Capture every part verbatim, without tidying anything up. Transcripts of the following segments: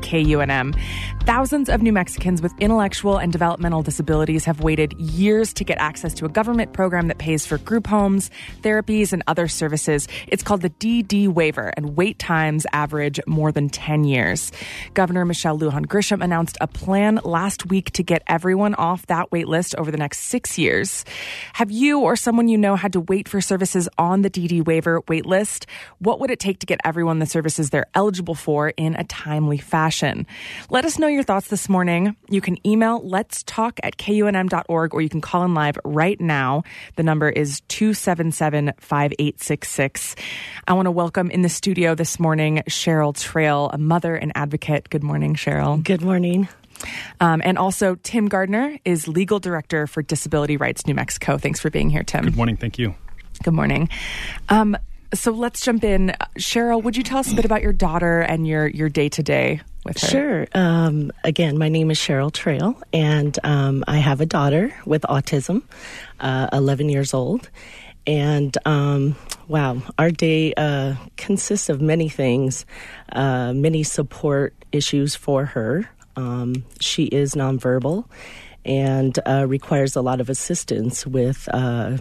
K U N M. Thousands of New Mexicans with intellectual and developmental disabilities have waited years to get access to a government program that pays for group homes, therapies, and other services. It's called the D D waiver, and wait times average more than ten years. Governor Michelle Lujan Grisham announced a plan last week to get everyone off that wait list over the next six years. Have you or someone you know had to wait for services on the D D waiver wait list? What would it take to get everyone the services they're eligible for in a timely fashion? Let us know your thoughts this morning. You can email letstalk at K U N M dot org, or you can call in live right now. The number is two seven seven, five eight six six. I want to welcome in the studio this morning Cheryl Trail, a mother and advocate. Good morning, Cheryl. Good morning. Um, and also Tim Gardner is Legal Director for Disability Rights New Mexico. Thanks for being here, Tim. Good morning. Thank you. Good morning. Um, so let's jump in. Cheryl, would you tell us a bit about your daughter and your, your day-to-day with her? Sure. Um, again, my name is Cheryl Trail, and um, I have a daughter with autism, uh, eleven years old. And, um, wow, our day uh, consists of many things, uh, many support issues for her. Um, she is nonverbal and uh, requires a lot of assistance with uh,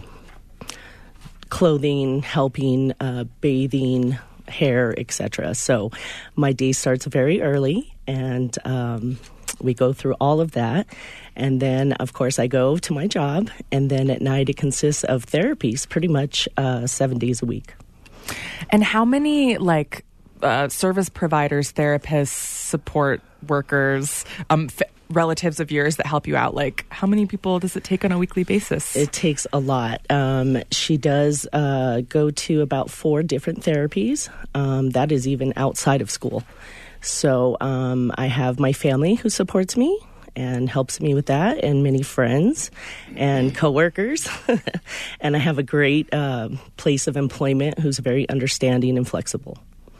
clothing, helping, uh, bathing, hair, et cetera. So my day starts very early, and um, we go through all of that. And then, of course, I go to my job, and then at night it consists of therapies pretty much uh, seven days a week. And how many, like, uh, service providers, therapists, support workers, um, f- relatives of yours that help you out, like, how many people does it take on a weekly basis? It takes a lot. Um, she does uh, go to about four different therapies. Um, that is even outside of school. So um, I have my family who supports me and helps me with that, and many friends and coworkers. And I have a great uh, place of employment who's very understanding and flexible.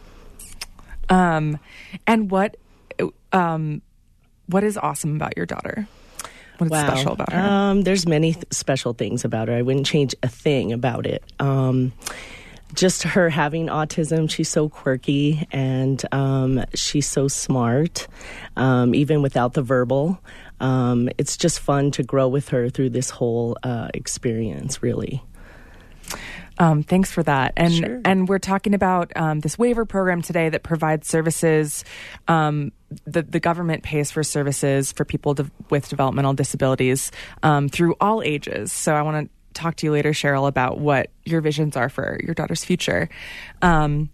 Um, and what, um, what is awesome about your daughter? What is wow. special about her? Um, there's many th- special things about her. I wouldn't change a thing about it. Um, just her having autism, she's so quirky, and um, she's so smart, um, even without the verbal. Um, it's just fun to grow with her through this whole uh, experience, really. Um, thanks for that. And Sure. and we're talking about um, this waiver program today that provides services. Um, the, the government pays for services for people de- with developmental disabilities um, through all ages. So I want to talk to you later, Cheryl, about what your visions are for your daughter's future. Um,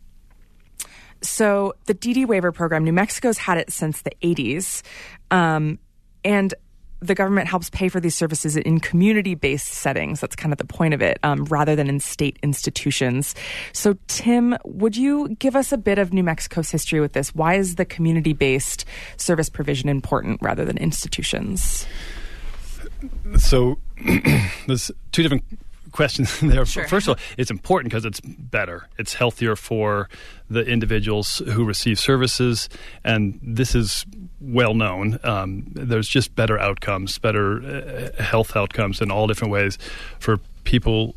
so the D D waiver program, New Mexico's had it since the eighties. Um, and the government helps pay for these services in community-based settings. That's kind of the point of it, um, rather than in state institutions. So, Tim, would you give us a bit of New Mexico's history with this? Why is the community-based service provision important rather than institutions? So there's two different questions there. Sure. First of all, it's important because it's better. It's healthier for the individuals who receive services, and this is well known. Um, there's just better outcomes, better uh, health outcomes in all different ways for people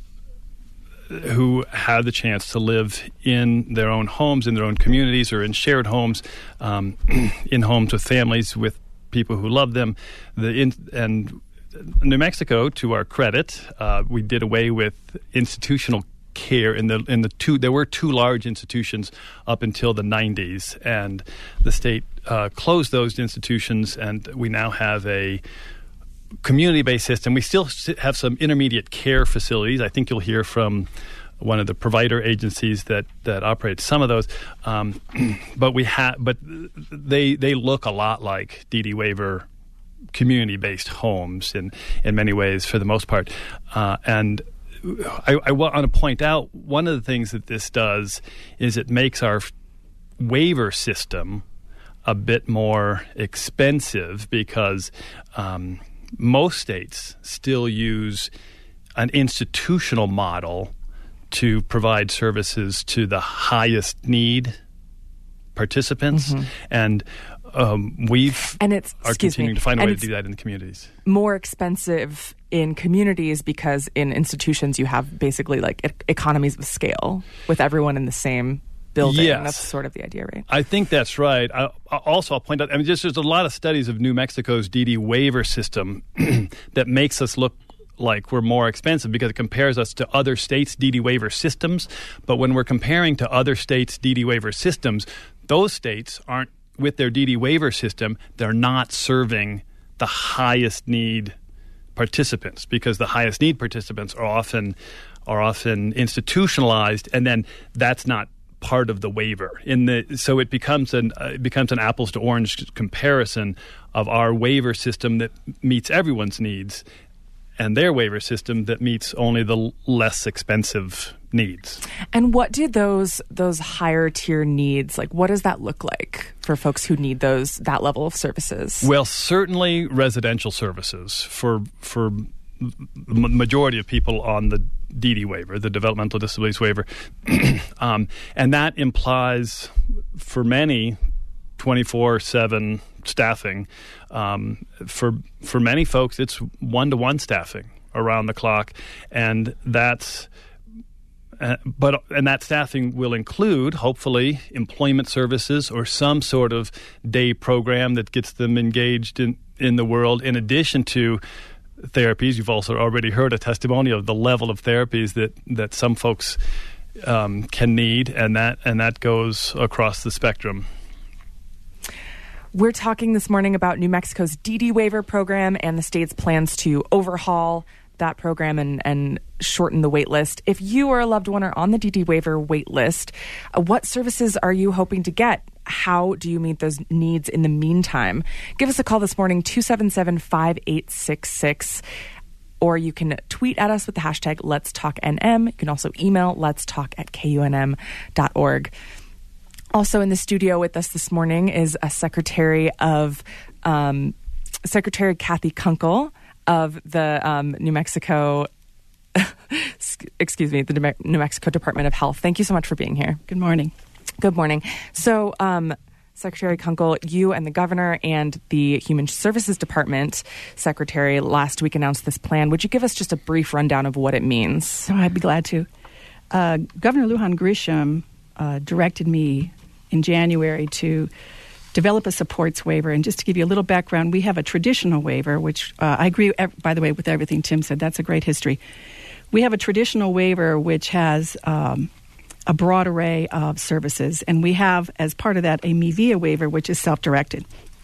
who have the chance to live in their own homes, in their own communities, or in shared homes, um, in homes with families, with people who love them. The in, and New Mexico, to our credit, uh, we did away with institutional care in the in the two. There were two large institutions up until the nineties, and the state uh, closed those institutions, and we now have a community-based system. We still have some intermediate care facilities. I think you'll hear from one of the provider agencies that, that operates some of those, um, but we have, but they they look a lot like D D waiver community-based homes in, in many ways, for the most part. Uh, and I, I want to point out, one of the things that this does is it makes our waiver system a bit more expensive, because um, most states still use an institutional model to provide services to the highest need participants. Mm-hmm. And Um, we've and it's, are continuing me, to find a and way to do that in the communities. More expensive in communities because in institutions you have basically like e- economies of scale with everyone in the same building. Yes. That's sort of the idea, right? I think that's right. I, I also, I'll point out, I mean, just there's a lot of studies of New Mexico's D D waiver system that makes us look like we're more expensive because it compares us to other states' D D waiver systems. But when we're comparing to other states' D D waiver systems, those states aren't, with their D D waiver system, they're not serving the highest need participants, because the highest need participants are often are often institutionalized, and then that's not part of the waiver. In the so it becomes an uh, it becomes an apples to orange comparison of our waiver system that meets everyone's needs, and their waiver system that meets only the l- less expensive needs. And what do those those higher tier needs, like what does that look like for folks who need those that level of services? Well, certainly residential services for for the majority of people on the D D waiver, the developmental disabilities waiver. um, and that implies for many twenty-four seven staffing. Um, for for many folks, it's one-to-one staffing around the clock, and that's uh, but and that staffing will include, hopefully, employment services or some sort of day program that gets them engaged in, in the world, in addition to therapies. You've also already heard a testimonial of the level of therapies that, that some folks um, can need, and that and that goes across the spectrum. We're talking this morning about New Mexico's D D waiver program and the state's plans to overhaul that program and, and shorten the wait list. If you or a loved one are on the D D waiver wait list, uh, what services are you hoping to get? How do you meet those needs in the meantime? Give us a call this morning, two seven seven, five eight six six, or you can tweet at us with the hashtag Let's Talk N M. You can also email let's talk at K U N M dot org. Also in the studio with us this morning is a Secretary of um, Secretary Kathy Kunkel of the um, New Mexico, excuse me, the New Mexico Department of Health. Thank you so much for being here. Good morning. Good morning. So, um, Secretary Kunkel, you and the governor and the Human Services Department Secretary last week announced this plan. Would you give us just a brief rundown of what it means? Oh, I'd be glad to. Uh, Governor Lujan Grisham uh, directed me in January to develop a supports waiver. And just to give you a little background, we have a traditional waiver, which uh, I agree, by the way, with everything Tim said. That's a great history. We have a traditional waiver which has um, a broad array of services. And we have, as part of that, a M I V I A waiver, which is self-directed.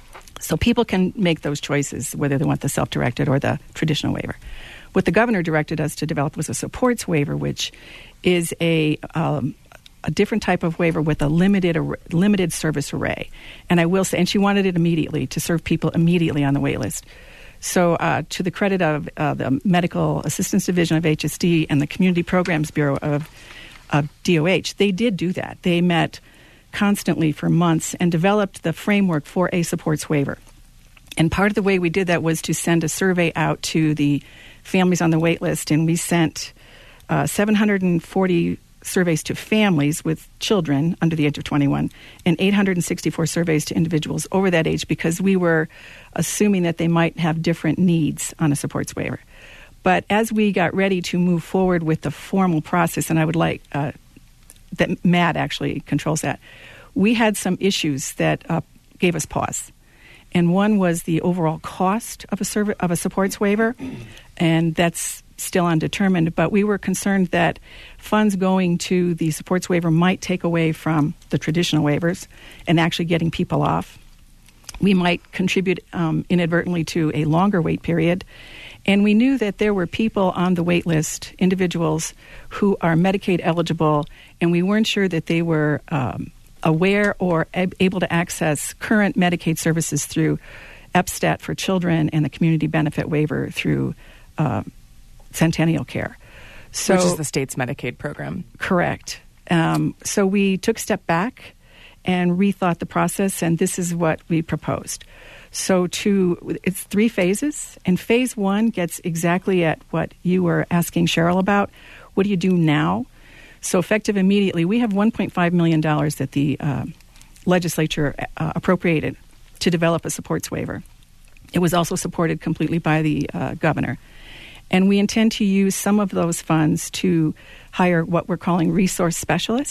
So people can make those choices, whether they want the self-directed or the traditional waiver. What the governor directed us to develop was a supports waiver, which is a um, a different type of waiver with a limited ar- limited service array. And I will say, and she wanted it immediately to serve people immediately on the wait list. So uh, to the credit of uh, the Medical Assistance Division of H S D and the Community Programs Bureau of, of D O H, they did do that. They met constantly for months and developed the framework for a supports waiver. And part of the way we did that was to send a survey out to the families on the wait list, and we sent uh, seven hundred forty surveys to families with children under the age of twenty-one and eight hundred sixty-four surveys to individuals over that age, because we were assuming that they might have different needs on a supports waiver. But as we got ready to move forward with the formal process, and I would like uh, that Matt actually controls that, we had some issues that uh, gave us pause. And one was the overall cost of a serv- of a supports waiver, and that's still undetermined. But we were concerned that funds going to the supports waiver might take away from the traditional waivers and actually getting people off. We might contribute um, inadvertently to a longer wait period. And we knew that there were people on the wait list, individuals who are Medicaid eligible, and we weren't sure that they were um, aware or ab- able to access current Medicaid services through E P S T A T for children and the community benefit waiver through uh, Centennial Care. So, which is the state's Medicaid program. Correct. Um, so we took a step back and rethought the process, and this is what we proposed. So to it's three phases, and phase one gets exactly at what you were asking Cheryl about. What do you do now? So effective immediately, we have one point five million dollars that the uh, legislature uh, appropriated to develop a supports waiver. It was also supported completely by the uh, governor. And we intend to use some of those funds to hire what we're calling resource specialists,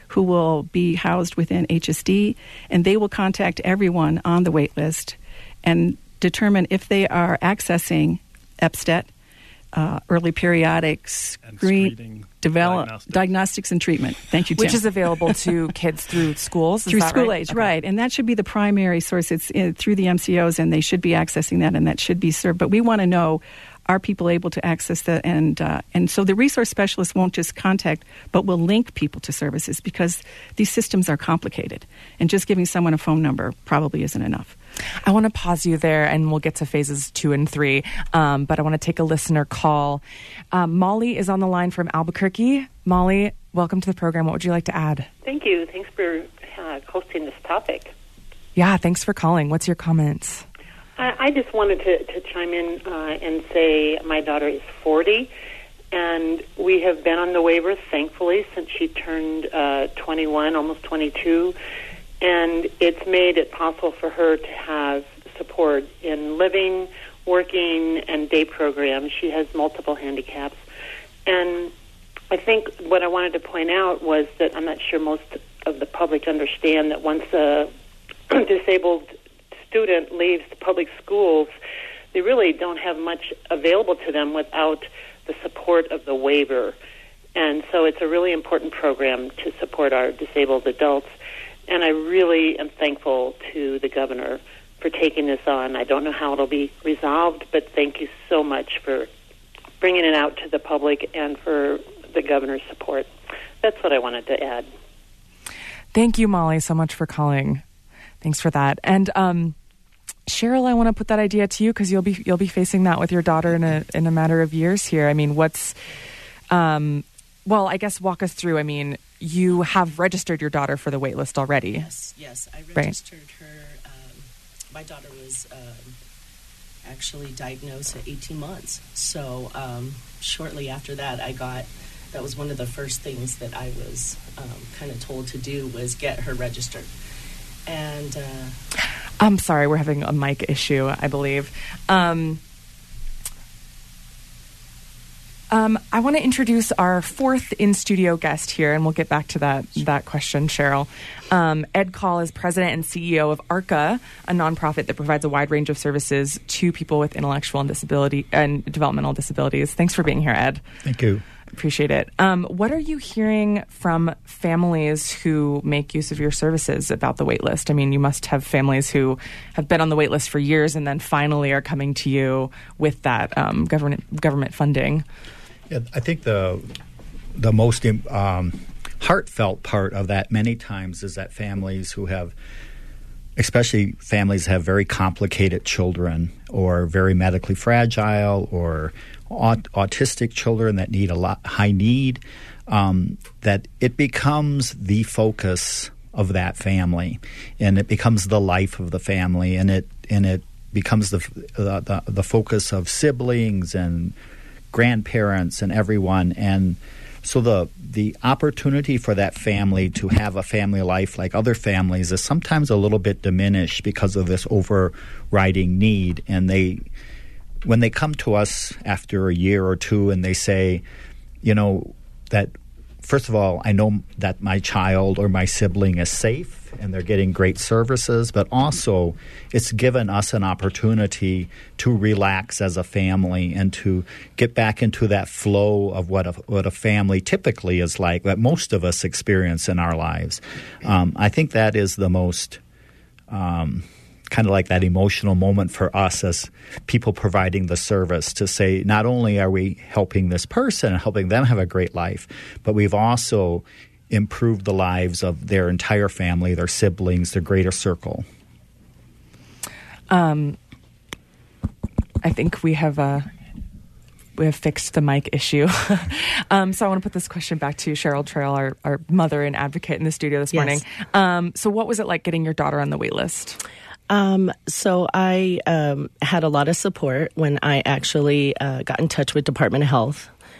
who will be housed within H S D, and they will contact everyone on the wait list and determine if they are accessing E P S T E T, uh, early periodics, And green screening, develop diagnostics. diagnostics and treatment. Thank you, Tim. Which is available to kids through schools? Is through that school right? age, Okay. right? And that should be the primary source. It's uh, through the M C Os, and they should be accessing that, and that should be served. But we want to know, are people able to access that? And uh, and so the resource specialist won't just contact, but will link people to services, because these systems are complicated, and just giving someone a phone number probably isn't enough. I want to pause you there, and we'll get to phases two and three. Um, but I want to take a listener call. Um, Molly is on the line from Albuquerque. Molly, welcome to the program. What would you like to add? Thank you. Thanks for uh, hosting this topic. Yeah, thanks for calling. What's your comments? I, I just wanted to, to chime in uh, and say my daughter is forty, and we have been on the waiver, thankfully, since she turned uh, twenty-one, almost twenty-two. And it's made it possible for her to have support in living, working, and day programs. She has multiple handicaps. And I think what I wanted to point out was that I'm not sure most of the public understand that once a disabled student leaves the public schools, they really don't have much available to them without the support of the waiver. And so it's a really important program to support our disabled adults. And I really am thankful to the governor for taking this on. I don't know how it'll be resolved, but thank you so much for bringing it out to the public and for the governor's support. That's what I wanted to add. Thank you, Molly, so much for calling. Thanks for that. And um, Cheryl, I want to put that idea to you, because you'll be you'll be facing that with your daughter in a in a matter of years here. I mean, what's um, well, I guess walk us through. I mean, you have registered your daughter for the wait list already. Yes, yes. I Right. registered her. Um, my daughter was um, actually diagnosed at eighteen months. So um, shortly after that, I got, that was one of the first things that I was um, kind of told to do, was get her registered. And uh, I'm sorry, we're having a mic issue, I believe. Um, um, I want to introduce our fourth in-studio guest here, and we'll get back to that that question, Cheryl. Um, Ed Call is president and C E O of ARCA, a nonprofit that provides a wide range of services to people with intellectual and disability and developmental disabilities. Thanks for being here, Ed. Thank you. Appreciate it. Um, what are you hearing from families who make use of your services about the wait list? I mean, you must have families who have been on the wait list for years and then finally are coming to you with that um, government government funding. Yeah, I think the the most um, heartfelt part of that many times is that families who have, especially families have very complicated children or very medically fragile or aut- autistic children that need a lot high need, um, that it becomes the focus of that family, and it becomes the life of the family, and it and it becomes the the, the, the focus of siblings and grandparents and everyone. And so the the opportunity for that family to have a family life like other families is sometimes a little bit diminished because of this overriding need. And they, when they come to us after a year or two and they say, you know, that first of all, I know that my child or my sibling is safe and they're getting great services, but also it's given us an opportunity to relax as a family and to get back into that flow of what a, what a family typically is like, that most of us experience in our lives. Um, I think that is the most um, kind of like that emotional moment for us as people providing the service, to say not only are we helping this person and helping them have a great life, but we've also improved the lives of their entire family, their siblings, their greater circle. Um, I think we have uh, we have fixed the mic issue. um, so I want to put this question back to Cheryl Trail, our, our mother and advocate in the studio this Yes. morning. Um, so what was it like getting your daughter on the wait list? Um, so I um, had a lot of support when I actually uh, got in touch with Department of Health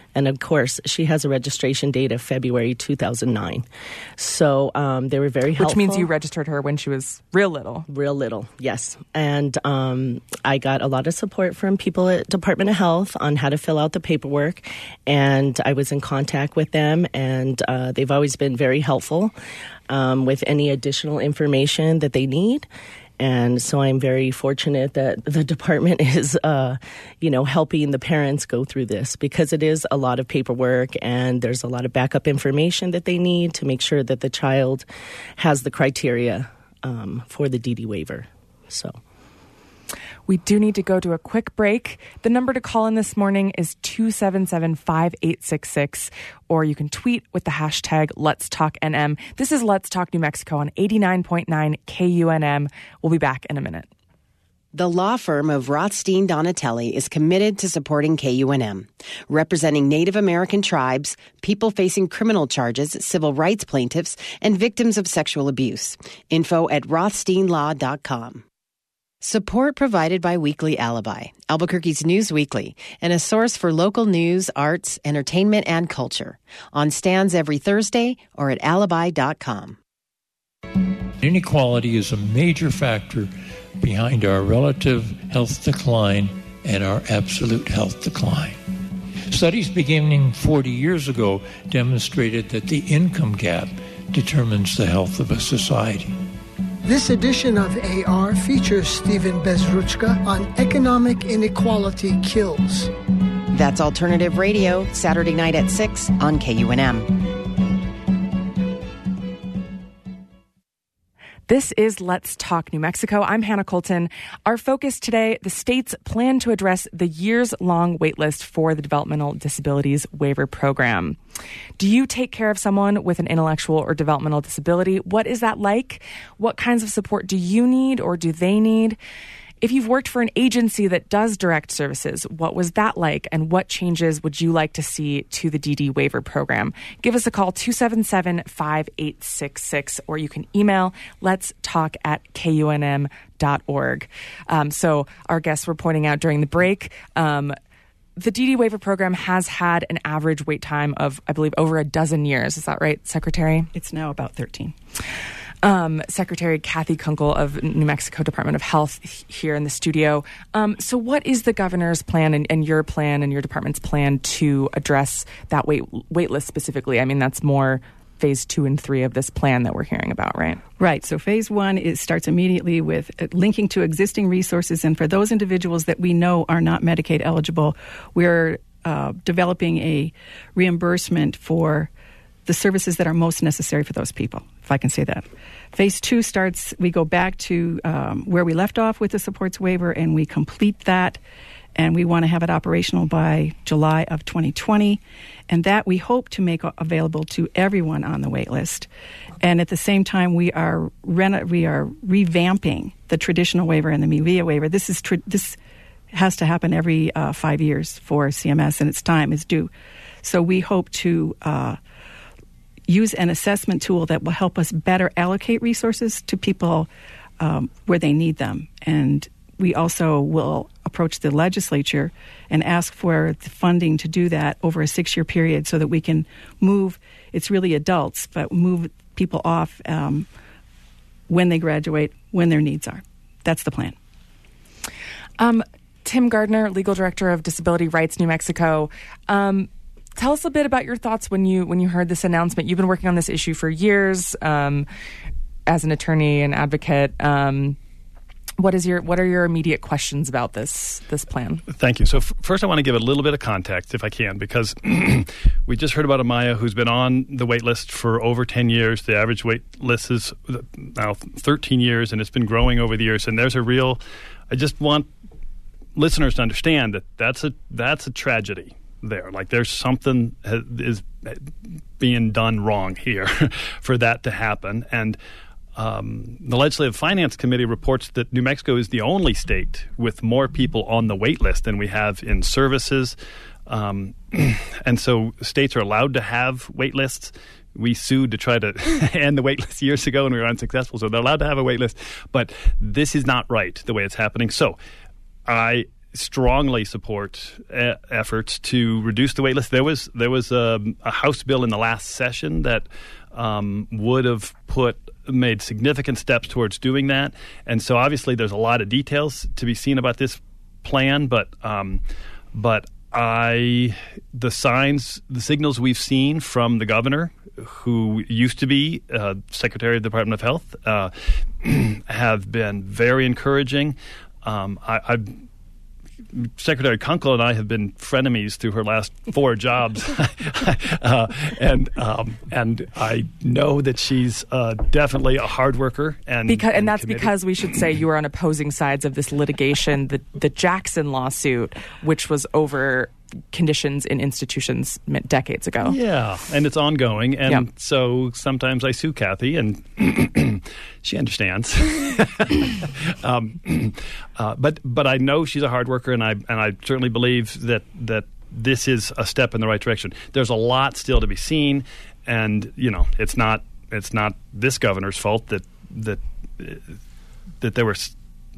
And of course, she has a registration date of February two thousand nine. So um, they were very helpful. Which means you registered her when she was real little. Real little, yes. And um, I got a lot of support from people at Department of Health on how to fill out the paperwork. And I was in contact with them, and uh, they've always been very helpful um, with any additional information that they need. And so I'm very fortunate that the department is, uh, you know, helping the parents go through this, because it is a lot of paperwork and there's a lot of backup information that they need to make sure that the child has the criteria um, for the D D waiver. So we do need to go to a quick break. The number to call in this morning is two seven seven, five eight six six, or you can tweet with the hashtag Let's Talk N M. This is Let's Talk New Mexico on eighty-nine point nine K U N M. We'll be back in a minute. The law firm of Rothstein Donatelli is committed to supporting K U N M, representing Native American tribes, people facing criminal charges, civil rights plaintiffs, and victims of sexual abuse. Info at rothstein law dot com. Support provided by Weekly Alibi, Albuquerque's news weekly, and a source for local news, arts, entertainment, and culture. On stands every Thursday or at alibi dot com. Inequality is a major factor behind our relative health decline and our absolute health decline. Studies beginning forty years ago demonstrated that the income gap determines the health of a society. This edition of A R features Stephen Bezruchka on Economic Inequality Kills. That's Alternative Radio, Saturday night at six on K U N M. This is Let's Talk New Mexico. I'm Hannah Colton. Our focus today, the state's plan to address the years-long waitlist for the Developmental Disabilities Waiver Program. Do you take care of someone with an intellectual or developmental disability? What is that like? What kinds of support do you need or do they need? If you've worked for an agency that does direct services, what was that like, and what changes would you like to see to the D D waiver program? Give us a call, two seven seven, five eight six six, or you can email let's talk at K U N M dot org. Um, so our guests were pointing out during the break, um, the D D waiver program has had an average wait time of, I believe, over a dozen years. Is that right, Secretary? It's now about thirteen. Um, Secretary Kathy Kunkel of New Mexico Department of Health here in the studio. Um, so what is the governor's plan and, and your plan and your department's plan to address that wait, wait list specifically? I mean, that's more phase two and three of this plan that we're hearing about, right? Right. So phase one is, starts immediately with linking to existing resources. And for those individuals that we know are not Medicaid eligible, we're uh, developing a reimbursement for the services that are most necessary for those people, if I can say that. Phase two starts, we go back to um, where we left off with the supports waiver, and we complete that, and we want to have it operational by July of twenty twenty, and that we hope to make available to everyone on the wait list. And at the same time, we are reno- we are revamping the traditional waiver and the MeVia waiver. This is tra- this has to happen every uh, five years for C M S, and its time is due. So we hope to Uh, use an assessment tool that will help us better allocate resources to people um, where they need them. And we also will approach the legislature and ask for the funding to do that over a six-year period so that we can move, it's really adults, but move people off um, when they graduate, when their needs are. That's the plan. Um, Tim Gardner, Legal Director of Disability Rights New Mexico. Um, Tell us a bit about your thoughts when you when you heard this announcement. You've been working on this issue for years um, as an attorney and advocate. Um, what is your what are your immediate questions about this this plan? Thank you. So f- first, I want to give a little bit of context, if I can, because we just heard about Amaya, who's been on the wait list for over ten years. The average wait list is now thirteen years, and it's been growing over the years. And there's a real. I just want listeners to understand that that's a that's a tragedy. There, like there's something is being done wrong here for that to happen. And um, the Legislative Finance Committee reports that New Mexico is the only state with more people on the wait list than we have in services. Um, and so states are allowed to have wait lists. We sued to try to end the wait list years ago and we were unsuccessful. So they're allowed to have a wait list. But this is not right the way it's happening. So I strongly support uh, efforts to reduce the wait list. There was there was a, a House bill in the last session that um, would have put made significant steps towards doing that. And so obviously there's a lot of details to be seen about this plan, but um, but I the signs, the signals we've seen from the governor, who used to be uh, Secretary of the Department of Health, uh, have been very encouraging. Um, I, I've Secretary Kunkel and I have been frenemies through her last four jobs, uh, and um, and I know that she's uh, definitely a hard worker, and because, and, and that's committed. because we should say you are on opposing sides of this litigation, the the Jackson lawsuit, which was over conditions in institutions decades ago. Yeah, and it's ongoing, and yeah. so sometimes I sue Kathy, and she understands. um, uh, but but I know she's a hard worker, and I and I certainly believe that that this is a step in the right direction. There's a lot still to be seen, and you know it's not it's not this governor's fault that that that there were s-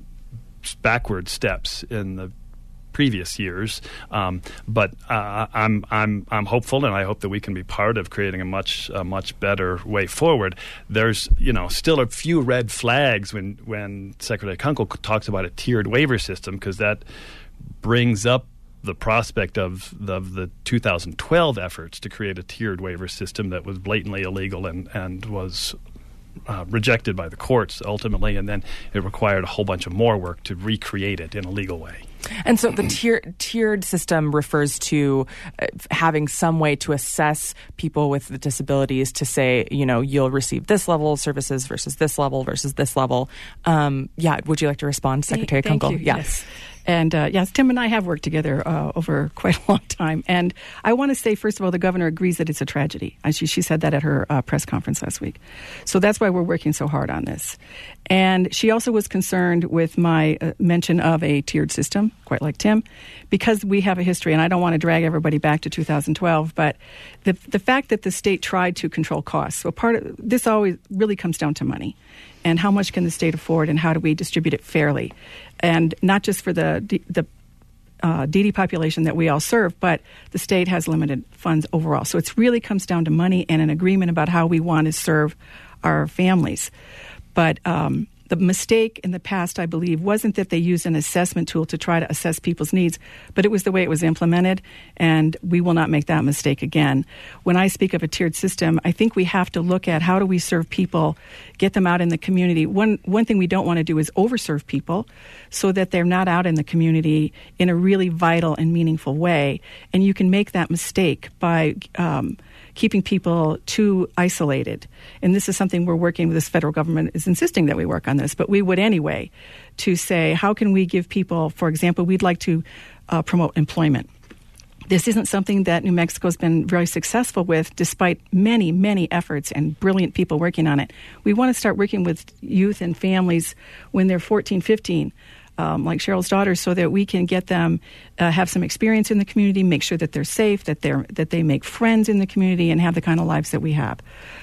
backward steps in the previous years, um, but uh, I'm I'm I'm hopeful, and I hope that we can be part of creating a much a much better way forward. There's you know still a few red flags when when Secretary Kunkel talks about a tiered waiver system, because that brings up the prospect of the, of the two thousand twelve efforts to create a tiered waiver system that was blatantly illegal and and was Uh, rejected by the courts ultimately, and then it required a whole bunch of more work to recreate it in a legal way. And so the tier, tiered system refers to uh, having some way to assess people with disabilities to say, you know, you'll receive this level of services versus this level versus this level. Um, yeah, would you like to respond, Secretary Thank Kunkel? you. Yeah. Yes. And uh, yes, Tim and I have worked together uh, over quite a long time. And I want to say, first of all, the governor agrees that it's a tragedy. And she, she said that at her uh, press conference last week. So that's why we're working so hard on this. And she also was concerned with my uh, mention of a tiered system, quite like Tim, because we have a history. And I don't want to drag everybody back to two thousand twelve, but the the fact that the state tried to control costs. So part of this always really comes down to money. And how much can the state afford, and how do we distribute it fairly? And not just for the the uh, D D population that we all serve, but the state has limited funds overall. So it really comes down to money and an agreement about how we want to serve our families. But um, the mistake in the past, I believe, wasn't that they used an assessment tool to try to assess people's needs, but it was the way it was implemented, and we will not make that mistake again. When I speak of a tiered system, I think we have to look at how do we serve people, get them out in the community. One one thing we don't want to do is overserve people so that they're not out in the community in a really vital and meaningful way, and you can make that mistake by um, keeping people too isolated. And this is something we're working with. This federal government is insisting that we work on this, but we would anyway, to say, how can we give people, for example, we'd like to uh, promote employment. This isn't something that New Mexico's been very successful with, despite many, many efforts and brilliant people working on it. We want to start working with youth and families when they're fourteen, fifteen, Um, like Cheryl's daughter, so that we can get them uh, have some experience in the community, make sure that they're safe, that they're that they make friends in the community, and have the kind of lives that we have.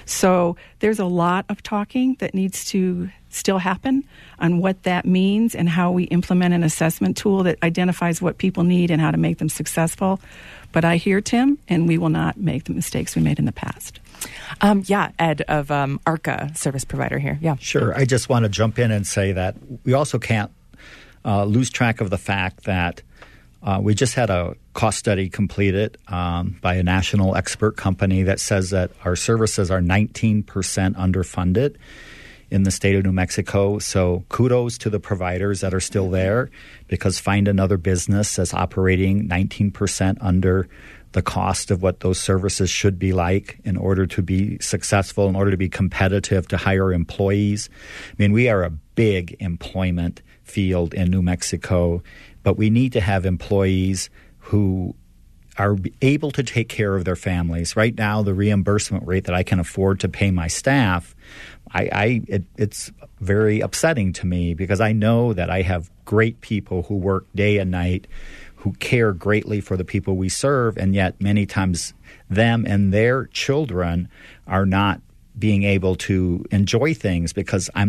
So there's a lot of talking that needs to still happen on what that means and how we implement an assessment tool that identifies what people need and how to make them successful. But I hear Tim, and we will not make the mistakes we made in the past. Um, yeah, Ed of um, ARCA service provider here. Yeah, sure. I just want to jump in and say that we also can't Uh, lose track of the fact that uh, we just had a cost study completed um, by a national expert company that says that our services are nineteen percent underfunded in the state of New Mexico. So kudos to the providers that are still there, because find another business that's operating nineteen percent under the cost of what those services should be like in order to be successful, in order to be competitive, to hire employees. I mean, we are a big employment field in New Mexico, but we need to have employees who are able to take care of their families. Right now, the reimbursement rate that I can afford to pay my staff, I, I it, it's very upsetting to me, because I know that I have great people who work day and night, who care greatly for the people we serve, and yet many times them and their children are not being able to enjoy things because I'm not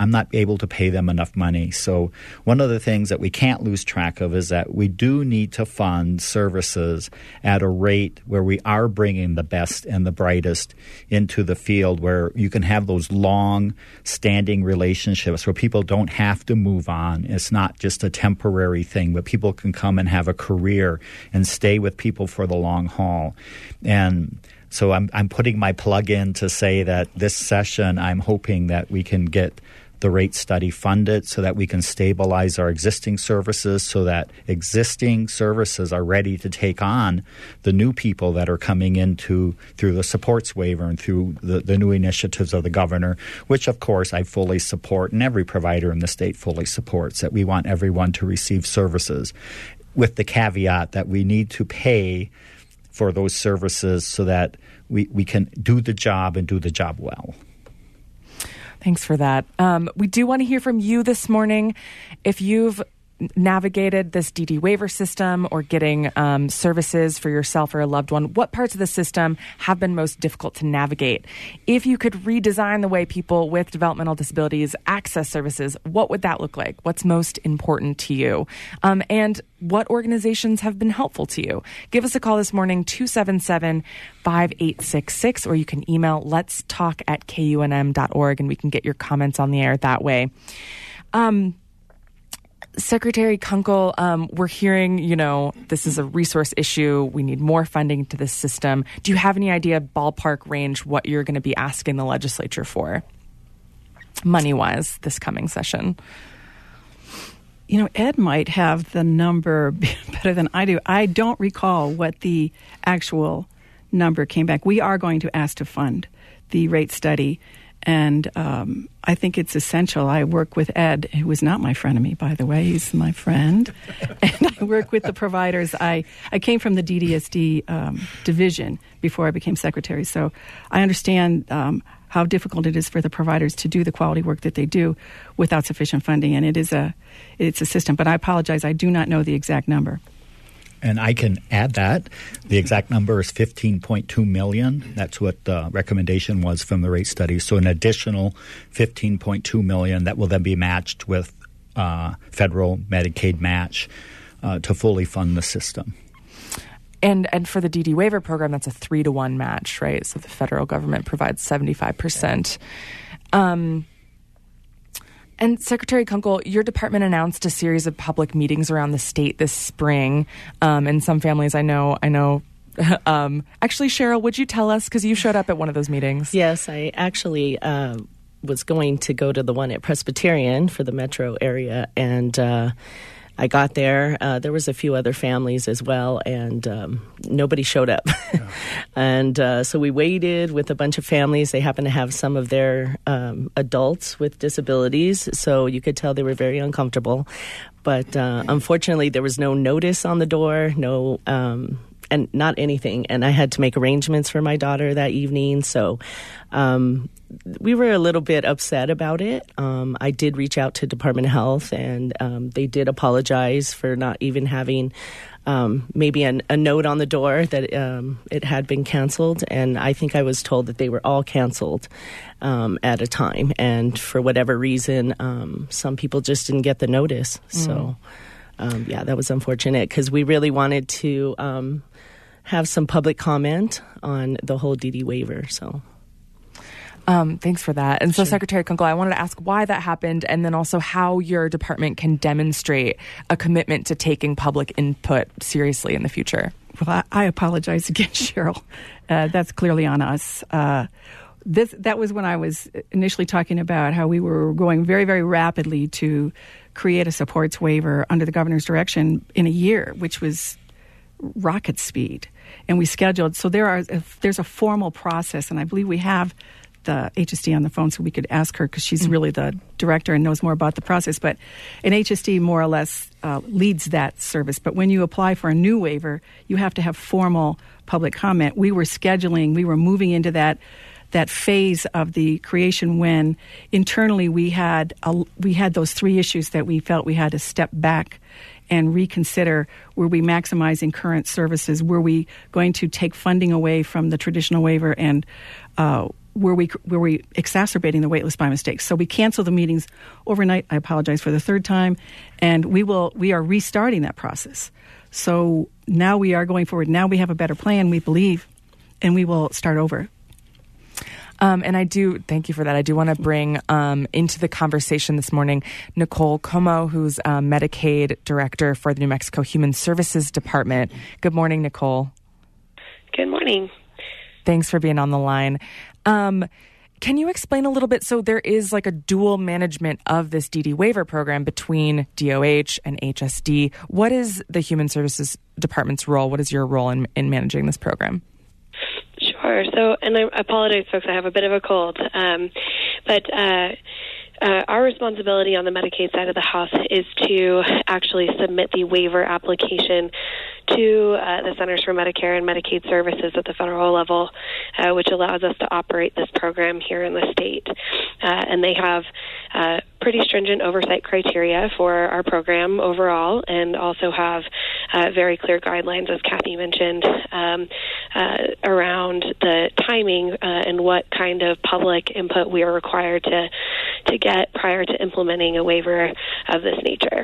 I'm not able to pay them enough money. So one of the things that we can't lose track of is that we do need to fund services at a rate where we are bringing the best and the brightest into the field, where you can have those long-standing relationships where people don't have to move on. It's not just a temporary thing, but people can come and have a career and stay with people for the long haul. And so I'm, I'm putting my plug in to say that this session, I'm hoping that we can get the rate study funded so that we can stabilize our existing services, so that existing services are ready to take on the new people that are coming into through the supports waiver and through the, the new initiatives of the governor, which, of course, I fully support, and every provider in the state fully supports, that we want everyone to receive services, with the caveat that we need to pay for those services so that we, we can do the job and do the job well. Thanks for that. Um, we do want to hear from you this morning. If you've navigated this D D waiver system or getting um, services for yourself or a loved one, what parts of the system have been most difficult to navigate? If you could redesign the way people with developmental disabilities access services, what would that look like? What's most important to you? Um, and what organizations have been helpful to you? Give us a call this morning, two seven seven, five eight six six, or you can email let's talk at K U N M dot org, and we can get your comments on the air that way. Um, Secretary Kunkel, um, we're hearing, you know, this is a resource issue. We need more funding to this system. Do you have any idea, ballpark range, what you're going to be asking the legislature for, money-wise, this coming session? You know, Ed might have the number better than I do. I don't recall what the actual number came back. We are going to ask to fund the rate study. And um, I think it's essential. I work with Ed, who is not my frenemy, by the way. He's my friend. And I work with the providers. I, I came from the D D S D um, division before I became secretary. So I understand um, how difficult it is for the providers to do the quality work that they do without sufficient funding. And it is a, it's a system. But I apologize. I do not know the exact number. And I can add that. The exact number is fifteen point two million dollars. That's what the recommendation was from the rate study. So an additional fifteen point two million dollars that will then be matched with uh, federal Medicaid match uh, to fully fund the system. And and for the D D waiver program, that's a three to one match, right? So the federal government provides seventy-five percent. Um And Secretary Kunkel, your department announced a series of public meetings around the state this spring. Um, and some families I know, I know. Um, actually, Cheryl, would you tell us, because you showed up at one of those meetings? Yes, I actually uh, was going to go to the one at Presbyterian for the metro area, and uh, I got there. Uh, there was a few other families as well, and um, nobody showed up. Yeah. And uh, so we waited with a bunch of families. They happened to have some of their um, adults with disabilities, so you could tell they were very uncomfortable. But uh, unfortunately, there was no notice on the door, no, um, and not anything. And I had to make arrangements for my daughter that evening, so um, we were a little bit upset about it. Um, I did reach out to Department of Health, and um, they did apologize for not even having um, maybe an, a note on the door that um, it had been canceled. And I think I was told that they were all canceled um, at a time. And for whatever reason, um, some people just didn't get the notice. Mm. So, um, yeah, that was unfortunate, because we really wanted to um, have some public comment on the whole D D waiver. So. Um, thanks for that. And so, Sure. Secretary Kunkel, I wanted to ask why that happened, and then also how your department can demonstrate a commitment to taking public input seriously in the future. Well, I, I apologize again, Cheryl. Uh, that's clearly on us. Uh, this that was when I was initially talking about how we were going very, very rapidly to create a supports waiver under the governor's direction in a year, which was rocket speed. And we scheduled. So there are there's a formal process, and I believe we have the H S D on the phone so we could ask her, because she's really the director and knows more about the process. But an H S D more or less uh, leads that service. But when you apply for a new waiver, you have to have formal public comment. We were scheduling, we were moving into that that phase of the creation when internally we had a, we had those three issues that we felt we had to step back and reconsider. Were we maximizing current services? Were we going to take funding away from the traditional waiver and uh, were we were we exacerbating the wait list by mistake? So we canceled the meetings overnight. I apologize for the third time, and we will we are restarting that process. So now we are going forward. Now we have a better plan, we believe, and we will start over. Um, and I do, thank you for that. I do want to bring um, into the conversation this morning Nicole Como, who's uh, Medicaid Director for the New Mexico Human Services Department. Good morning, Nicole. Good morning. Thanks for being on the line. Um, can you explain a little bit? So there is like a dual management of this D D waiver program between D O H and H S D. What is the Human Services Department's role? What is your role in, in managing this program? Sure. So, and I apologize, folks, I have a bit of a cold. Um, but uh, uh, our responsibility on the Medicaid side of the house is to actually submit the waiver application to uh, the Centers for Medicare and Medicaid Services at the federal level, uh, which allows us to operate this program here in the state. Uh, and they have uh, pretty stringent oversight criteria for our program overall, and also have uh, very clear guidelines, as Kathy mentioned, um, uh, around the timing uh, and what kind of public input we are required to to get prior to implementing a waiver of this nature.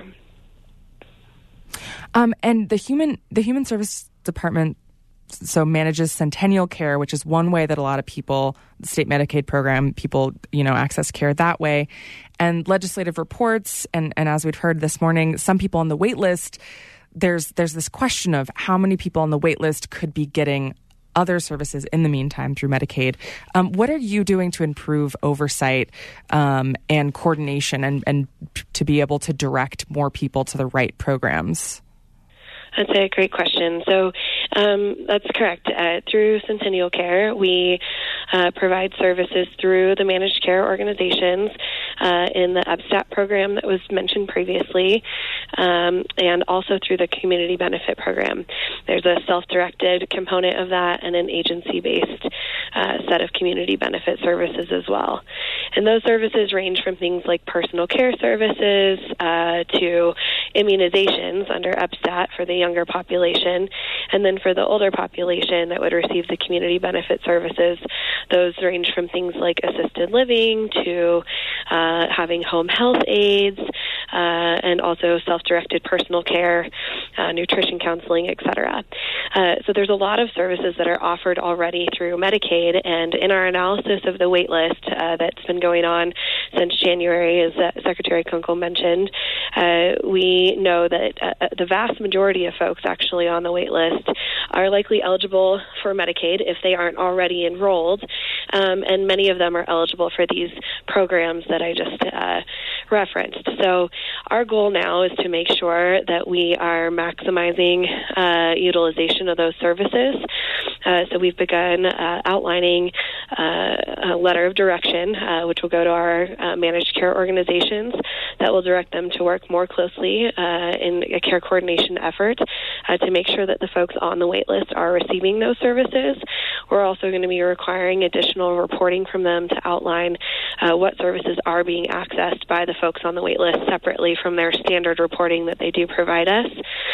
Um, and the human the Human Service Department so manages Centennial Care, which is one way that a lot of people, the state Medicaid program, people, you know, access care that way. And legislative reports, and, and as we'd heard this morning, some people on the wait list, there's there's this question of how many people on the wait list could be getting other services in the meantime through Medicaid. Um, what are you doing to improve oversight um, and coordination and, and to be able to direct more people to the right programs? That's a great question. So um, that's correct. Uh, through Centennial Care, we uh, provide services through the managed care organizations uh, in the U B S T A T program that was mentioned previously, um, and also through the community benefit program. There's a self-directed component of that and an agency-based uh, set of community benefit services as well. And those services range from things like personal care services uh, to immunizations under U B S T A T for the younger population, and then for the older population that would receive the community benefit services, those range from things like assisted living to uh, having home health aides, uh, and also self-directed personal care, uh, nutrition counseling, et cetera. Uh, so there's a lot of services that are offered already through Medicaid, and in our analysis of the wait list uh, that's been going on since January, as uh, Secretary Kunkel mentioned, uh, we know that uh, the vast majority of folks actually on the wait list are likely eligible for Medicaid if they aren't already enrolled, um, and many of them are eligible for these programs that I just uh, referenced. So our goal now is to make sure that we are maximizing uh, utilization of those services. Uh, so we've begun uh, outlining uh, a letter of direction, uh, which will go to our uh, managed care organizations that will direct them to work more closely uh, in a care coordination effort uh, to make sure that the folks on the wait list are receiving those services. We're also going to be requiring additional reporting from them to outline uh, what services are being accessed by the folks on the wait list separately from their standard reporting that they do provide us.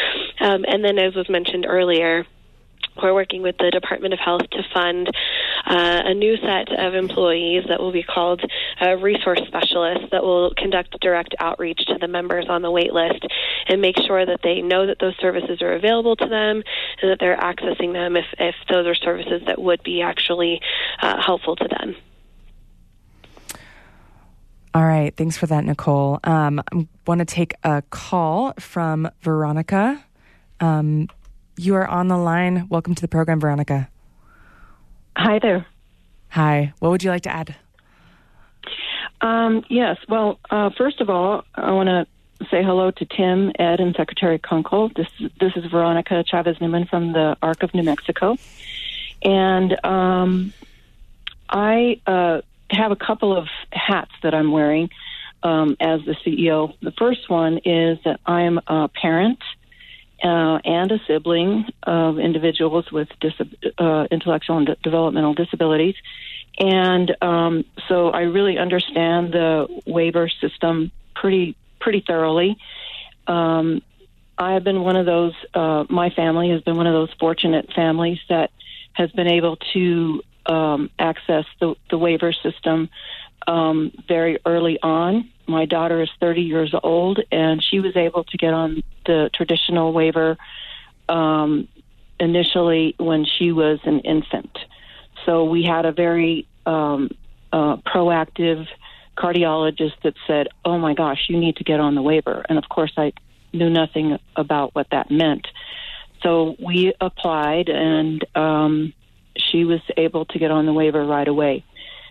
Um, and then, as was mentioned earlier, we're working with the Department of Health to fund uh, a new set of employees that will be called uh, resource specialists that will conduct direct outreach to the members on the wait list and make sure that they know that those services are available to them and that they're accessing them if, if those are services that would be actually uh, helpful to them. All right. Thanks for that, Nicole. Um, I want to take a call from Veronica. Um, you are on the line. Welcome to the program, Veronica. Hi there. Hi. What would you like to add? Um, yes. Well, uh, first of all, I want to say hello to Tim, Ed, and Secretary Kunkel. This, this is Veronica Chavez Newman from the A R C of New Mexico. And um, I uh, have a couple of hats that I'm wearing um, as the C E O. The first one is that I'm a parent Uh, and a sibling of individuals with dis- uh, intellectual and de- developmental disabilities. And um, so I really understand the waiver system pretty pretty thoroughly. Um, I have been one of those, uh, my family has been one of those fortunate families that has been able to um, access the, the waiver system um, very early on. My daughter is thirty years old, and she was able to get on the traditional waiver um, initially when she was an infant. So we had a very um, uh, proactive cardiologist that said, oh my gosh, you need to get on the waiver. And of course, I knew nothing about what that meant. So we applied, and um, she was able to get on the waiver right away.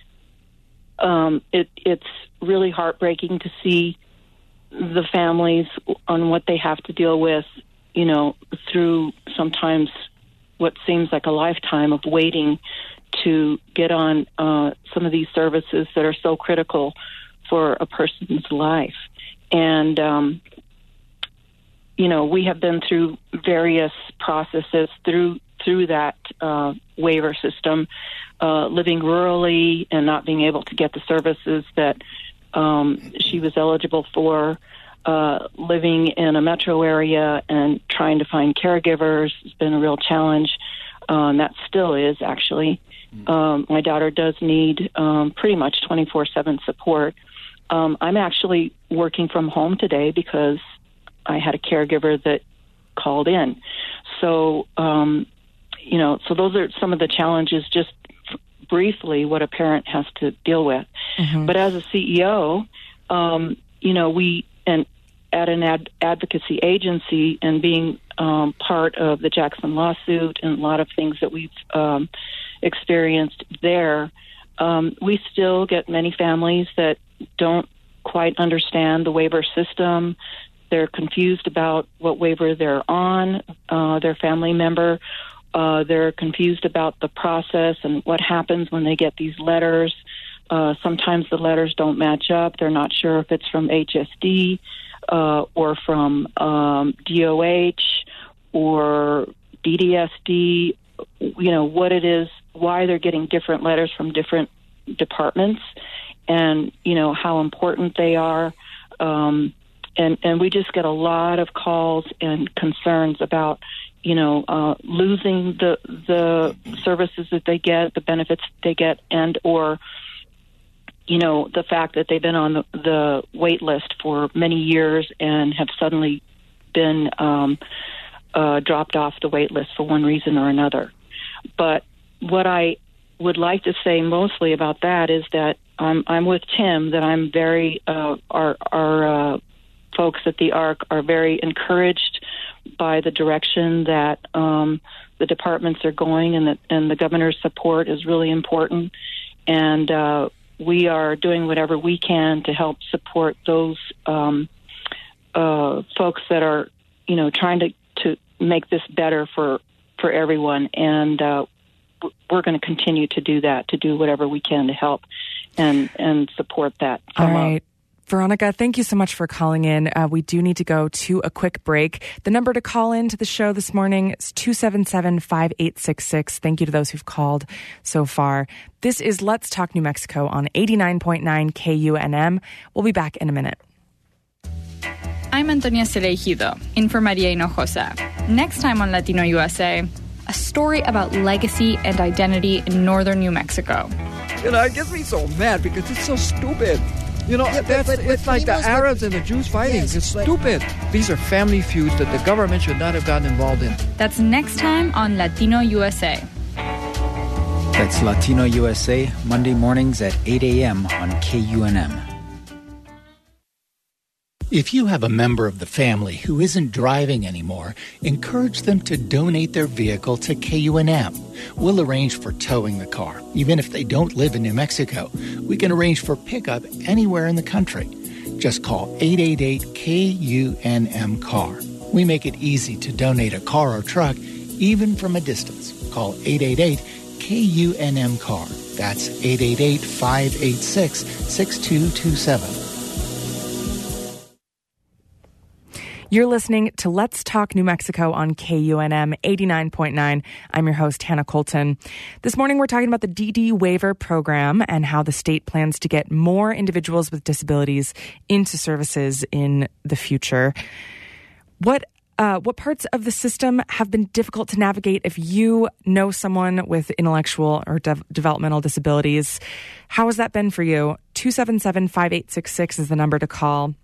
Um, it, it's really heartbreaking to see the families on what they have to deal with, you know, through sometimes what seems like a lifetime of waiting to get on uh, some of these services that are so critical for a person's life. And, um, you know, we have been through various processes through through that uh, waiver system, uh, living rurally and not being able to get the services that um, she was eligible for, uh, living in a metro area and trying to find caregivers has been a real challenge. Uh, and that still is, actually. Um, my daughter does need um, pretty much twenty-four seven support. Um, I'm actually working from home today because I had a caregiver that called in. So, um, you know, so those are some of the challenges, just briefly, what a parent has to deal with. Mm-hmm. But as a C E O, um, you know, we, and at an ad- advocacy agency and being um, part of the Jackson lawsuit and a lot of things that we've um, experienced there, um, we still get many families that don't quite understand the waiver system. They're confused about what waiver they're on, uh, their family member. Uh, they're confused about the process and what happens when they get these letters. Uh, sometimes the letters don't match up. They're not sure if it's from H S D uh, or from um, D O H or B D S D, you know, what it is, why they're getting different letters from different departments, and, you know, how important they are. Um, and, and we just get a lot of calls and concerns about, you know, uh, losing the the services that they get, the benefits they get, and or, you know, the fact that they've been on the, the wait list for many years and have suddenly been um, uh, dropped off the wait list for one reason or another. But what I would like to say mostly about that is that I'm, I'm with Tim, that I'm very, uh, our, our uh, folks at the A R C are very encouraged by the direction that um, the departments are going, and, that, and the governor's support is really important. And uh, we are doing whatever we can to help support those um, uh, folks that are, you know, trying to, to make this better for, for everyone. And uh, we're going to continue to do that, to do whatever we can to help and, and support that. All right. Veronica, thank you so much for calling in. Uh, we do need to go to a quick break. The number to call in to the show this morning is two seven seven, five eight six six. Thank you to those who've called so far. This is Let's Talk New Mexico on eighty-nine point nine K U N M. We'll be back in a minute. I'm Antonia Cereijido, in for Maria Hinojosa. Next time on Latino U S A, a story about legacy and identity in northern New Mexico. You know, it gets me so mad because it's so stupid. You know, yeah, that's, but, but, it's but like the Arabs and the Jews fighting. Yes, it's stupid. These are family feuds that the government should not have gotten involved in. That's next time on Latino U S A. That's Latino U S A, Monday mornings at eight a.m. on K U N M. If you have a member of the family who isn't driving anymore, encourage them to donate their vehicle to K U N M. We'll arrange for towing the car. Even if they don't live in New Mexico, we can arrange for pickup anywhere in the country. Just call eight eight eight K U N M car. We make it easy to donate a car or truck, even from a distance. Call eight eight eight K U N M car. That's eight eight eight, five eight six, six two two seven. You're listening to Let's Talk New Mexico on K U N M eighty-nine point nine. I'm your host, Hannah Colton. This morning, we're talking about the D D waiver program and how the state plans to get more individuals with disabilities into services in the future. What Uh, what parts of the system have been difficult to navigate if you know someone with intellectual or de- developmental disabilities? How has that been for you? two seven seven, five eight six six is the number to call.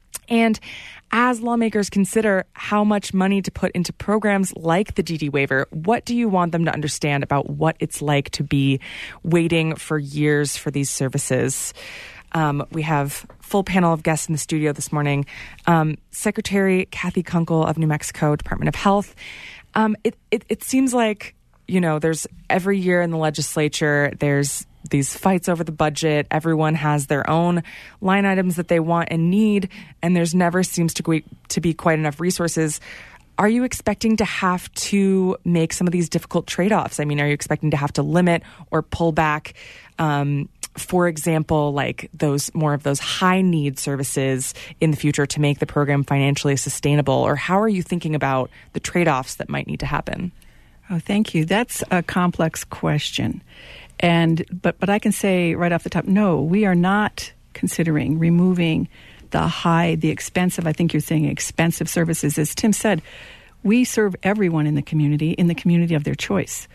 And as lawmakers consider how much money to put into programs like the D D waiver, what do you want them to understand about what it's like to be waiting for years for these services? Um, we have a full panel of guests in the studio this morning. Um, Secretary Kathy Kunkel of New Mexico Department of Health. Um, it, it, it seems like, you know, there's every year in the legislature, there's these fights over the budget. Everyone has their own line items that they want and need, and there's never seems to, go, to be quite enough resources. Are you expecting to have to make some of these difficult trade-offs? I mean, are you expecting to have to limit or pull back, um, for example, like those more of those high-need services in the future to make the program financially sustainable? Or how are you thinking about the trade-offs that might need to happen? Oh, thank you. That's a complex question. And but but I can say right off the top, no, we are not considering removing the high, the expensive, I think you're saying expensive services. As Tim said, we serve everyone in the community, in the community of their choice.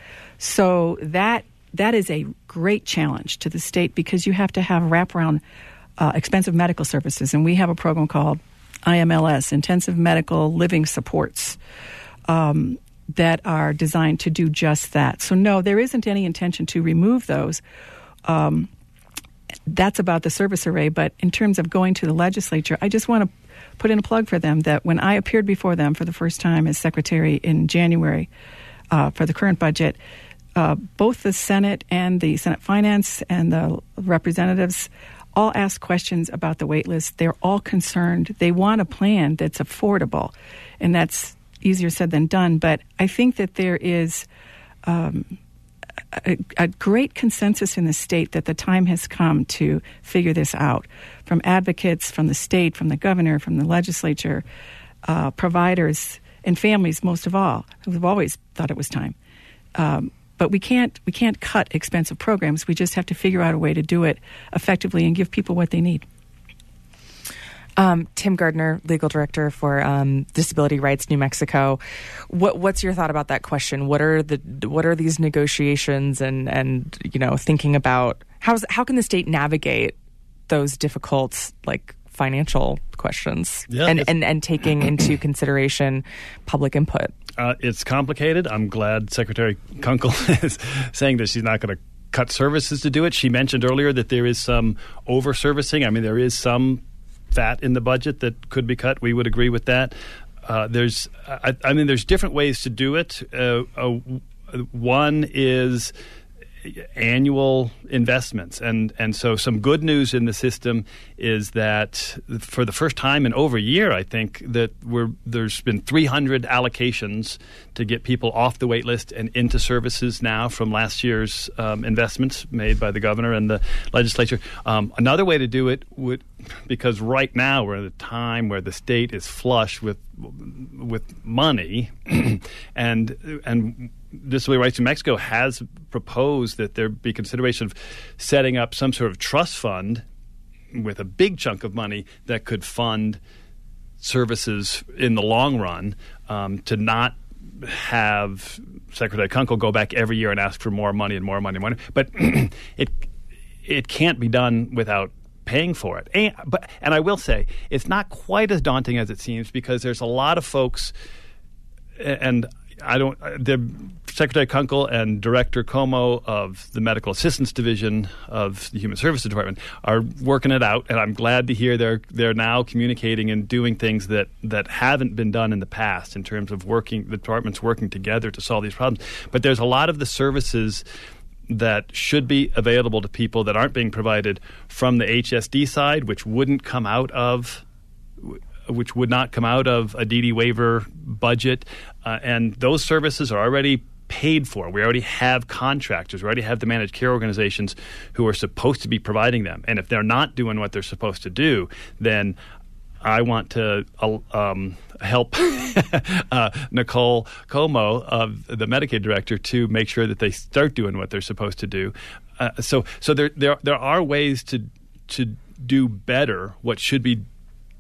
So that that is a great challenge to the state because you have to have wraparound uh, expensive medical services. And we have a program called I M L S, Intensive Medical Living Supports, um, that are designed to do just that. So no, there isn't any intention to remove those. Um, that's about the service array. But in terms of going to the legislature, I just want to put in a plug for them that when I appeared before them for the first time as secretary in January uh, for the current budget, uh, both the Senate and the Senate Finance and the representatives all asked questions about the wait list. They're all concerned. They want a plan that's affordable, and that's easier said than done. But I think that there is um, a, a great consensus in the state that the time has come to figure this out. From advocates, from the state, from the governor, from the legislature, uh, providers, and families, most of all, who have always thought it was time. Um, but we can't we can't cut expensive programs. We just have to figure out a way to do it effectively and give people what they need. Um, Tim Gardner, legal director for um, Disability Rights New Mexico. What, what's your thought about that question? What are the what are these negotiations and and you know thinking about how's how can the state navigate those difficult like financial questions yeah, and, and and taking into consideration public input? Uh, it's complicated. I'm glad Secretary Kunkel is saying that she's not going to cut services to do it. She mentioned earlier that there is some over-servicing. I mean, there is some fat in the budget that could be cut. We would agree with that. Uh, there's, I, I mean, there's different ways to do it. Uh, uh, one is annual investments, and and so some good news in the system is that for the first time in over a year, I think that we're there's been three hundred allocations to get people off the wait list and into services now from last year's um, investments made by the governor and the legislature. Um, another way to do it would, because right now we're at a time where the state is flush with with money, and and Disability Rights New Mexico has proposed that there be consideration of setting up some sort of trust fund with a big chunk of money that could fund services in the long run, um, to not have Secretary Kunkel go back every year and ask for more money and more money and more money. But it it can't be done without paying for it. And, but, and I will say, it's not quite as daunting as it seems because there's a lot of folks, and I don't. The Secretary Kunkel and Director Como of the Medical Assistance Division of the Human Services Department are working it out, and I'm glad to hear they're they're now communicating and doing things that, that haven't been done in the past in terms of working the departments working together to solve these problems. But there's a lot of the services that should be available to people that aren't being provided from the H S D side, which wouldn't come out of. which would not come out of a D D waiver budget. Uh, and those services are already paid for. We already have contractors. We already have the managed care organizations who are supposed to be providing them. And if they're not doing what they're supposed to do, then I want to uh, um, help uh, Nicole Como, of the Medicaid director, to make sure that they start doing what they're supposed to do. Uh, so so there, there there are ways to to do better what should be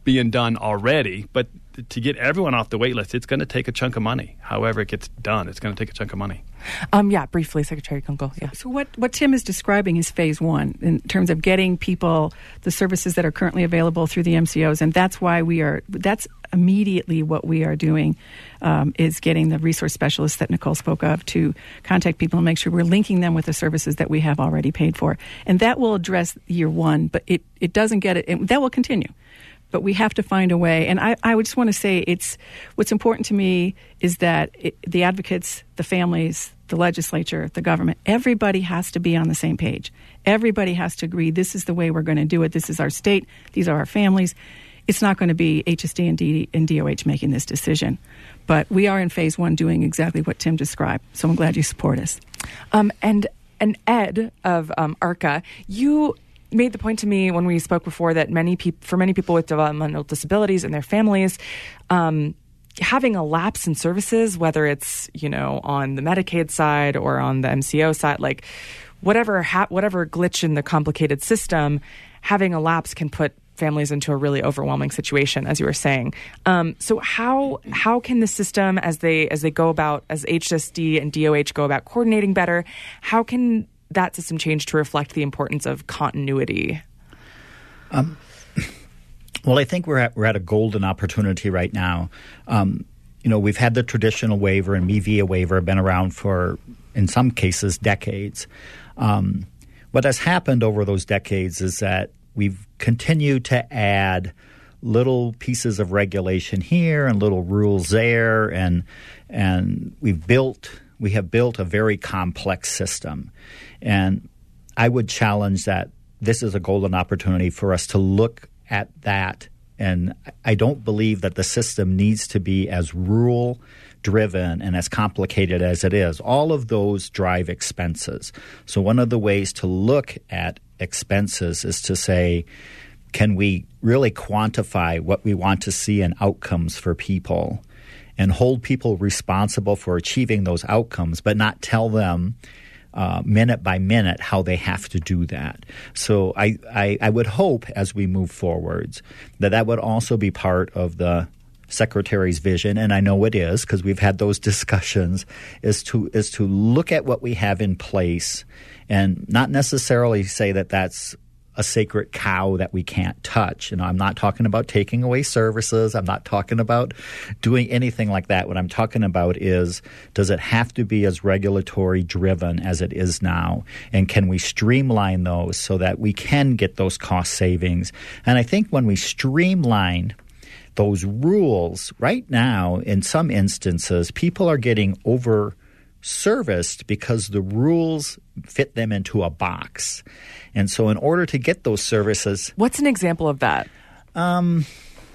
being done already, but to get everyone off the wait list, it's going to take a chunk of money. However it gets done, it's going to take a chunk of money. Um, yeah, briefly, Secretary Kunkel. Yeah. So what, what Tim is describing is phase one in terms of getting people the services that are currently available through the M C Os, and that's why we are. That's immediately what we are doing um, is getting the resource specialists that Nicole spoke of to contact people and make sure we're linking them with the services that we have already paid for, and that will address year one. But it it doesn't get it. it that will continue. But we have to find a way. And I, I would just want to say it's what's important to me is that it, the advocates, the families, the legislature, the government, everybody has to be on the same page. Everybody has to agree this is the way we're going to do it. This is our state. These are our families. It's not going to be H S D and, D, and D O H making this decision. But we are in phase one doing exactly what Tim described. So I'm glad you support us. Um, and, and Ed of um, ARCA, you made the point to me when we spoke before that many peop- for many people with developmental disabilities and their families, um, having a lapse in services, whether it's, you know, on the Medicaid side or on the M C O side, like whatever ha- whatever glitch in the complicated system, having a lapse can put families into a really overwhelming situation, as you were saying. Um, so how how can the system, as they as they go about, as H S D and D O H go about coordinating better, how can that system change to reflect the importance of continuity? Um, well, I think we're at we're at a golden opportunity right now. Um, you know, we've had the traditional waiver and MeVia waiver been around for, in some cases, decades. Um, what has happened over those decades is that we've continued to add little pieces of regulation here and little rules there, and and we've built we have built a very complex system. And I would challenge that this is a golden opportunity for us to look at that. And I don't believe that the system needs to be as rule-driven and as complicated as it is. All of those drive expenses. So one of the ways to look at expenses is to say, can we really quantify what we want to see in outcomes for people and hold people responsible for achieving those outcomes, but not tell them Uh, minute by minute how they have to do that. So I, I, I would hope as we move forwards that that would also be part of the Secretary's vision, and I know it is because we've had those discussions, is to is to look at what we have in place and not necessarily say that that's a sacred cow that we can't touch. You know, I'm not talking about taking away services. I'm not talking about doing anything like that. What I'm talking about is, does it have to be as regulatory driven as it is now? And can we streamline those so that we can get those cost savings? And I think when we streamline those rules, right now, in some instances, people are getting over serviced because the rules fit them into a box. And so in order to get those services... What's an example of that? Um,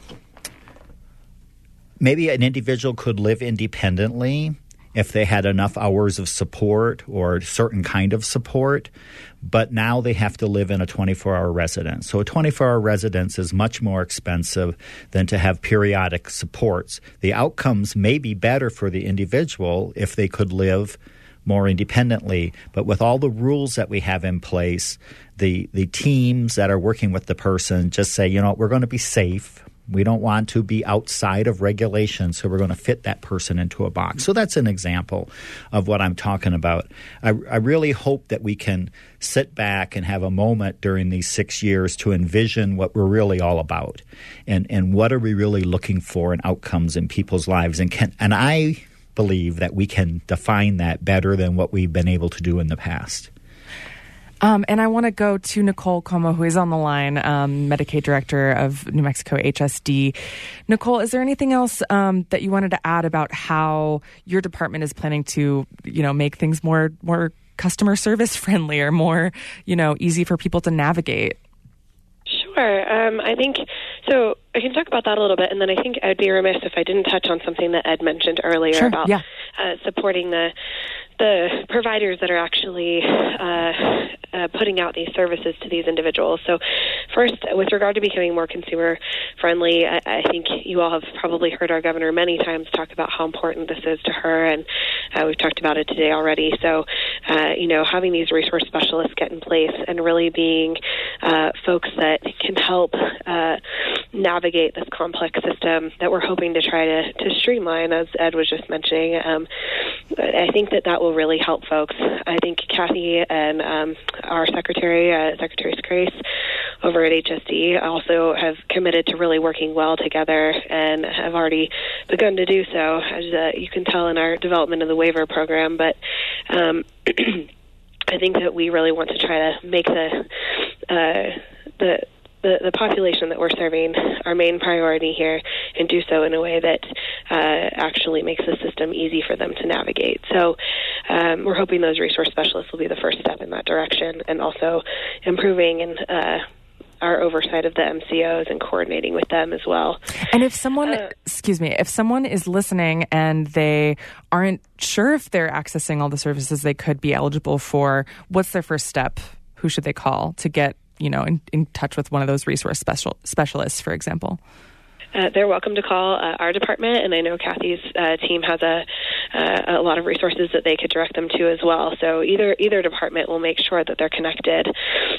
maybe an individual could live independently if they had enough hours of support or a certain kind of support, but now they have to live in a twenty-four hour residence. So a twenty-four hour residence is much more expensive than to have periodic supports. The outcomes may be better for the individual if they could live more independently, but with all the rules that we have in place, the the teams that are working with the person just say, you know, we're going to be safe. We don't want to be outside of regulation, so we're going to fit that person into a box. So that's an example of what I'm talking about. I, I really hope that we can sit back and have a moment during these six years to envision what we're really all about, and, and what are we really looking for in outcomes in people's lives. And can and I believe that we can define that better than what we've been able to do in the past. Um, and I want to go to Nicole Como, who is on the line, um, Medicaid Director of New Mexico H S D. Nicole, is there anything else um, that you wanted to add about how your department is planning to, you know, make things more more customer service friendly or more, you know, easy for people to navigate? Sure. Um, I think so. I can talk about that a little bit, and then I think I'd be remiss if I didn't touch on something that Ed mentioned earlier sure, about yeah. uh, supporting the the providers that are actually uh, uh, putting out these services to these individuals. So first, with regard to becoming more consumer friendly, I, I think you all have probably heard our governor many times talk about how important this is to her, and Uh, we've talked about it today already. So, uh, you know, having these resource specialists get in place and really being uh, folks that can help uh, navigate this complex system that we're hoping to try to, to streamline, as Ed was just mentioning. Um, I think that that will really help folks. I think Kathy and um, our secretary, uh, Secretary Grace, over at H S D also have committed to really working well together and have already begun to do so, as uh, you can tell in our development of the waiver program. But um, I think that we really want to try to make the uh, the The, the population that we're serving our main priority here, and do so in a way that uh, actually makes the system easy for them to navigate. So um, we're hoping those resource specialists will be the first step in that direction, and also improving and uh, our oversight of the M C Os and coordinating with them as well. And if someone, uh, excuse me, if someone is listening and they aren't sure if they're accessing all the services they could be eligible for, what's their first step? Who should they call to get, you know, in, in touch with one of those resource special specialists, for example? Uh, they're welcome to call uh, our department, and I know Kathy's uh, team has a uh, a lot of resources that they could direct them to as well. So either either department will make sure that they're connected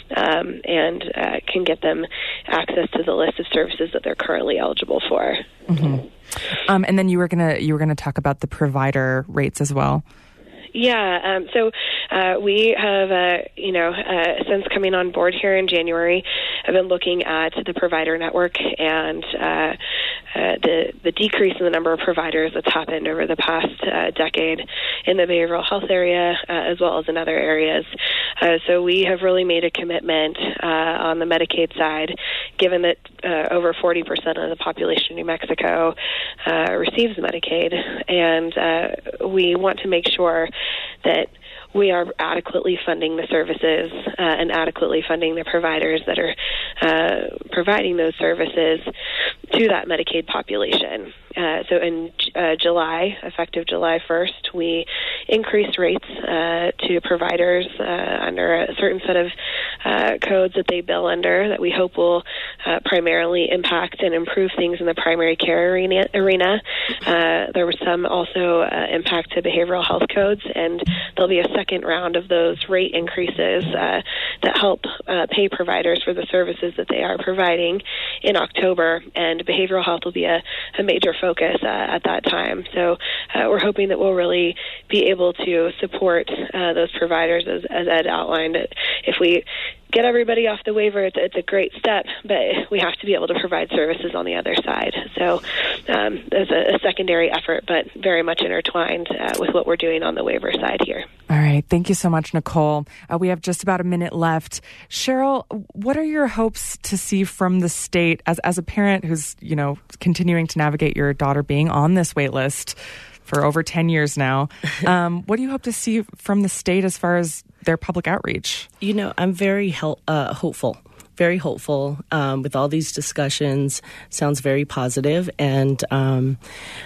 um, and uh, can get them access to the list of services that they're currently eligible for. Mm-hmm. Um, and then you were gonna you were gonna talk about the provider rates as well. Yeah, um, so uh, we have, uh, you know, uh, since coming on board here in January, I've been looking at the provider network and uh, uh, the the decrease in the number of providers that's happened over the past uh, decade in the behavioral health area, uh, as well as in other areas. Uh, so we have really made a commitment uh, on the Medicaid side, given that uh, over forty percent of the population in New Mexico uh, receives Medicaid, and uh, we want to make sure that we are adequately funding the services uh, and adequately funding the providers that are uh, providing those services to that Medicaid population. Uh, so in uh, July, effective July first, we increased rates uh, to providers uh, under a certain set of uh, codes that they bill under that we hope will uh, primarily impact and improve things in the primary care arena. arena. Uh, there was some also uh, impact to behavioral health codes, and there'll be a second round of those rate increases uh, that help uh, pay providers for the services that they are providing in October, and behavioral health will be a, a major focus uh, at that time. So uh, we're hoping that we'll really be able to support uh, those providers, as, as Ed outlined. If we get everybody off the waiver, it's, it's a great step, but we have to be able to provide services on the other side. So um, there's a, a secondary effort, but very much intertwined uh, with what we're doing on the waiver side here. All right. Thank you so much, Nicole. Uh, we have just about a minute left. Cheryl, what are your hopes to see from the state as, as a parent who's, you know, continuing to navigate your daughter being on this wait list for over ten years now? Um, what do you hope to see from the state as far as their public outreach? You know, I'm very hel- uh, hopeful, very hopeful um, with all these discussions. Sounds very positive. And um,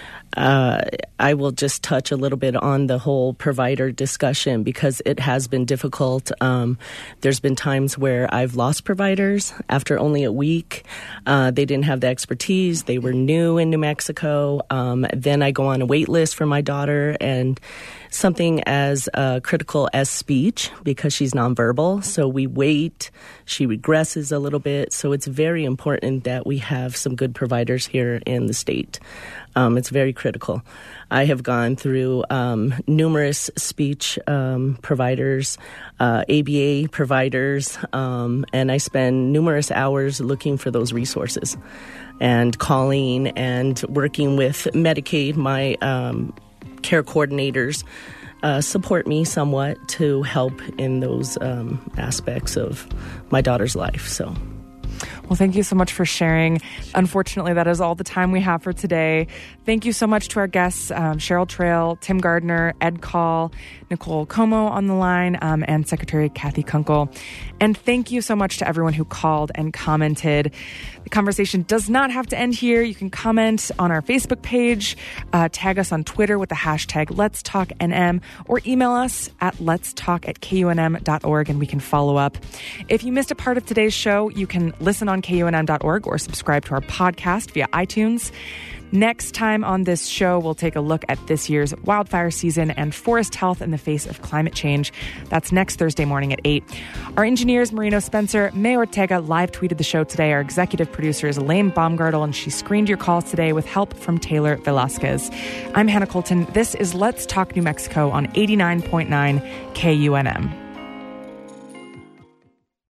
uh, I will just touch a little bit on the whole provider discussion because it has been difficult. Um, there's been times where I've lost providers after only a week. Uh, they didn't have the expertise. They were new in New Mexico. Um, then I go on a wait list for my daughter, and something as uh, critical as speech, because she's nonverbal. So we wait. She regresses a little bit. So it's very important that we have some good providers here in the state. Um, it's very critical. I have gone through um, numerous speech um, providers, uh, A B A providers, um, and I spend numerous hours looking for those resources and calling and working with Medicaid. My um, care coordinators uh, support me somewhat to help in those um, aspects of my daughter's life. So. Well, thank you so much for sharing. Unfortunately, that is all the time we have for today. Thank you so much to our guests, um, Cheryl Trail, Tim Gardner, Ed Call, Nicole Como on the line, um, and Secretary Kathy Kunkel. And thank you so much to everyone who called and commented. The conversation does not have to end here. You can comment on our Facebook page, uh, tag us on Twitter with the hashtag Let's Talk N M, or email us at letstalk at K U N M dot org, and we can follow up. If you missed a part of today's show, you can listen on on K U N M dot org or subscribe to our podcast via iTunes. Next time on this show, we'll take a look at this year's wildfire season and forest health in the face of climate change. That's next Thursday morning at eight. Our engineers, Marino Spencer, May Ortega, live tweeted the show today. Our executive producer is Elaine Baumgartel, and she screened your calls today with help from Taylor Velasquez. I'm Hannah Colton. This is Let's Talk New Mexico on eighty-nine point nine K U N M.